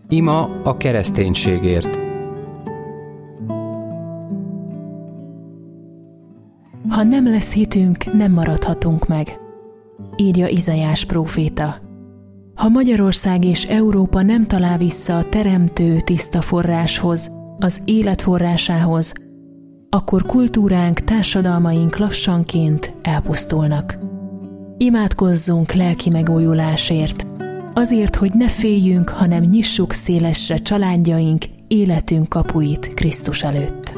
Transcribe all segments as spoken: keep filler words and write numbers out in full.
Ima a kereszténységért. Ha nem lesz hitünk, nem maradhatunk meg, írja Izaiás próféta. Ha Magyarország és Európa nem talál vissza a teremtő tiszta forráshoz, az élet forrásához, akkor kultúránk, társadalmaink lassanként elpusztulnak. Imádkozzunk lelki megújulásért, azért, hogy ne féljünk, hanem nyissuk szélesre családjaink, életünk kapuit Krisztus előtt.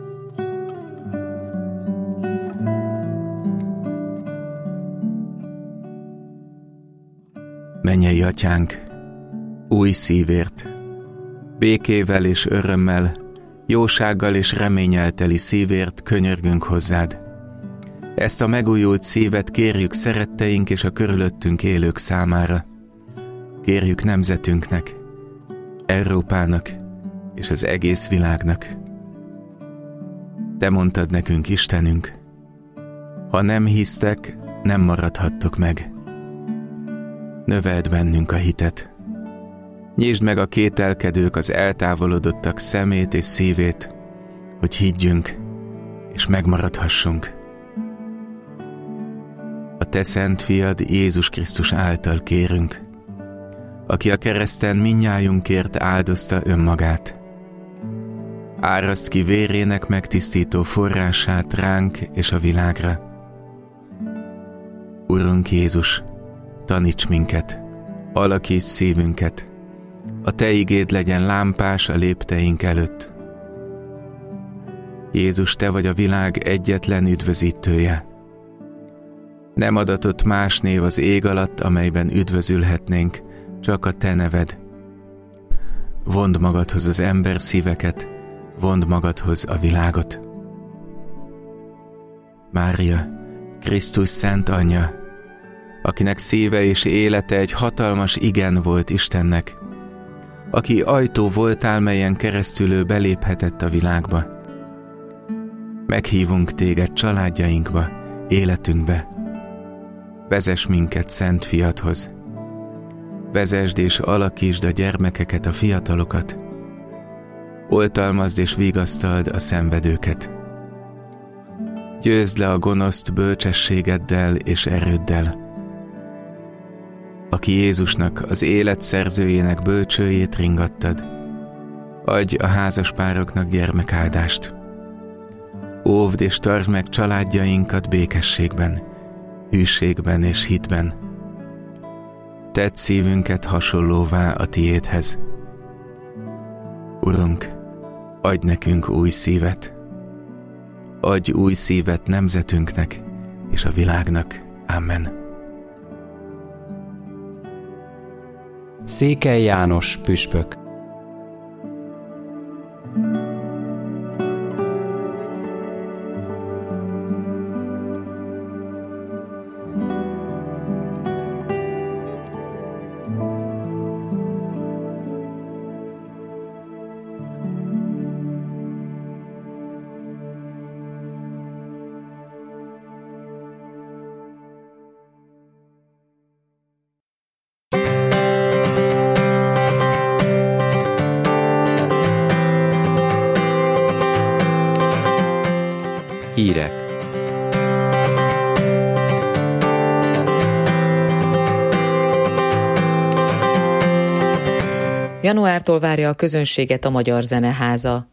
Mennyei Atyánk, új szívért, békével és örömmel, jósággal és reménnyel teli szívért könyörgünk hozzád. Ezt a megújult szívet kérjük szeretteink és a körülöttünk élők számára. Kérjük nemzetünknek, Európának és az egész világnak. Te mondtad nekünk, Istenünk, ha nem hisztek, nem maradhattok meg. Növeld bennünk a hitet. Nyisd meg a kételkedők, az eltávolodottak szemét és szívét, hogy higgyünk és megmaradhassunk. A te szent fiad Jézus Krisztus által kérünk, aki a kereszten mindnyájunkért áldozta önmagát. Áraszt ki vérének megtisztító forrását ránk és a világra. Urunk Jézus, taníts minket, alakíts szívünket, a te igéd legyen lámpás a lépteink előtt. Jézus, te vagy a világ egyetlen üdvözítője. Nem adatott más név az ég alatt, amelyben üdvözülhetnénk, csak a te neved. Vondd magadhoz az ember szíveket, vondd magadhoz a világot. Mária, Krisztus szent anyja, akinek szíve és élete egy hatalmas igen volt Istennek, aki ajtó voltál, melyen keresztül ő beléphetett a világba. Meghívunk téged családjainkba, életünkbe. Vezess minket szent fiadhoz. Vezesd és alakítsd a gyermekeket, a fiatalokat. Oltalmazd és vigasztald a szenvedőket. Győzd le a gonoszt bölcsességeddel és erőddel. Aki Jézusnak, az élet szerzőjének bölcsőjét ringattad, adj a házaspároknak gyermekáldást. Óvd és tartsd meg családjainkat békességben, hűségben és hitben. Tedd szívünket hasonlóvá a tiédhez. Urunk, adj nekünk új szívet. Adj új szívet nemzetünknek és a világnak. Amen. Székely János püspök. Hírek. Januártól várja a közönséget a Magyar Zeneháza.